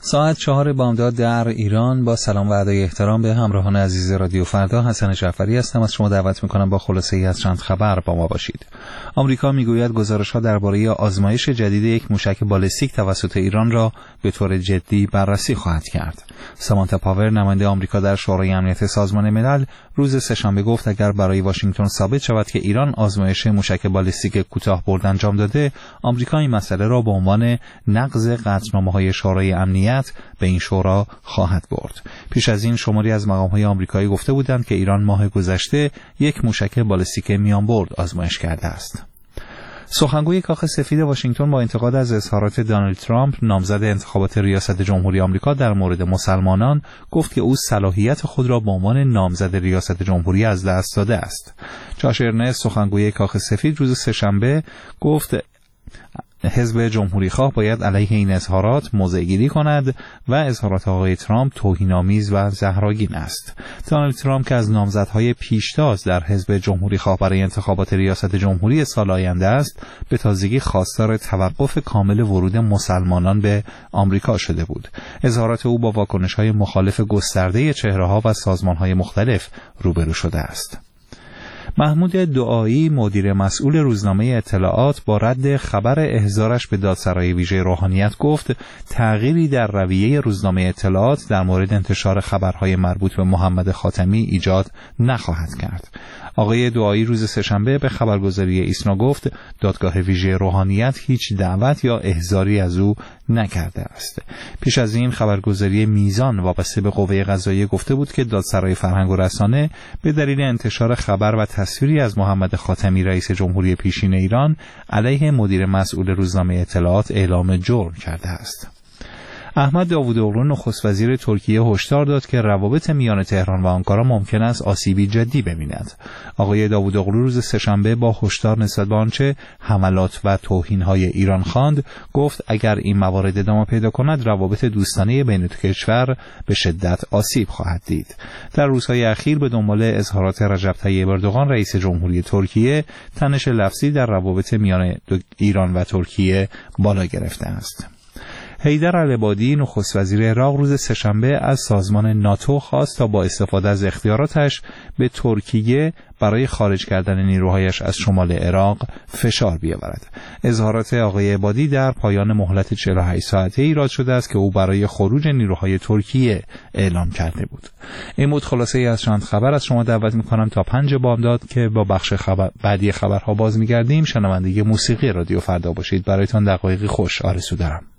ساعت 4 بامداد در ایران. با سلام و ادای احترام به همراهان عزیز رادیو فردا، حسن جعفری هستم. از شما دعوت میکنم با خلاصه‌ای از چند خبر با ما باشید. آمریکا میگوید گزارش‌ها درباره آزمایش جدید یک موشک بالستیک توسط ایران را به طور جدی بررسی خواهد کرد. سامانتا پاور، نماینده آمریکا در شورای امنیت سازمان ملل، روز سه‌شنبه گفت اگر برای واشنگتن ثابت شود که ایران آزمایش موشک بالستیک کوتاه‌برد انجام داده، آمریکا این مسئله را به عنوان نقض قطعنامه‌های شورای امنیت به این شورا خواهد برد. پیش از این شماری از مقام‌های آمریکایی گفته بودند که ایران ماه گذشته یک موشک بالستیک میانبرد آزمایش کرده است. سخنگوی کاخ سفید واشنگتن با انتقاد از اظهارات دونالد ترامپ، نامزد انتخابات ریاست جمهوری آمریکا، در مورد مسلمانان گفت که او صلاحیت خود را به عنوان نامزد ریاست جمهوری از دست داده است. جاش ارنست، سخنگوی کاخ سفید، روز سه‌شنبه گفت حزب جمهوری‌خواه باید علیه این اظهارات موضع‌گیری کند و اظهارات آقای ترامپ توهین‌آمیز و زهرآگین است. دونالد ترامپ که از نامزدهای پیشتاز در حزب جمهوری‌خواه برای انتخابات ریاست جمهوری سال آینده است، به تازگی خواستار توقف کامل ورود مسلمانان به آمریکا شده بود. اظهارات او با واکنش‌های مخالف گسترده چهره‌ها و سازمان‌های مختلف روبرو شده است. محمود دعایی، مدیر مسئول روزنامه اطلاعات، با رد خبر احضارش به دادسرای ویژه روحانیت گفت تغییری در رویه روزنامه اطلاعات در مورد انتشار خبرهای مربوط به محمد خاتمی ایجاد نخواهد کرد. آقای دعایی روز سه‌شنبه به خبرگزاری ایسنا گفت دادگاه ویژه روحانیت هیچ دعوت یا احضاری از او نکرده است. پیش از این خبرگزاری میزان وابسته به قوه قضاییه گفته بود که دادسرای فرهنگ و رسانه به دلیل انتشار خبر و تصویری از محمد خاتمی رئیس جمهوری پیشین ایران علیه مدیر مسئول روزنامه اطلاعات اعلام جرم کرده است. احمد داوودوغلو، نخست وزیر ترکیه، هشدار داد که روابط میان تهران و آنکارا ممکن است آسیبی جدی ببیند. آقای داوودوغلو روز سه‌شنبه با هشدار نسبت به آنچه حملات و توهین‌های ایران خواند، گفت اگر این موارد ادامه پیدا کند روابط دوستانه بین دو کشور به شدت آسیب خواهد دید. در روزهای اخیر به دنبال اظهارات رجب طیب اردوغان رئیس جمهوری ترکیه، تنش لفظی در روابط میان ایران و ترکیه بالا گرفته است. حیدر العبادی، نخست وزیر عراق، روز سه‌شنبه از سازمان ناتو خواست تا با استفاده از اختیاراتش به ترکیه برای خارج کردن نیروهایش از شمال عراق فشار بیاورد. اظهارات آقای عبادی در پایان مهلت 48 ساعته ایراد شده است که او برای خروج نیروهای ترکیه اعلام کرده بود. این بود خلاصه ای از چند خبر. از شما دعوت می‌کنم تا 5 بامداد که با بخش بعدی خبرها باز می‌گردیم شنونده موسیقی رادیو فردا باشید. برایتان دقایقی خوش آرزو دارم.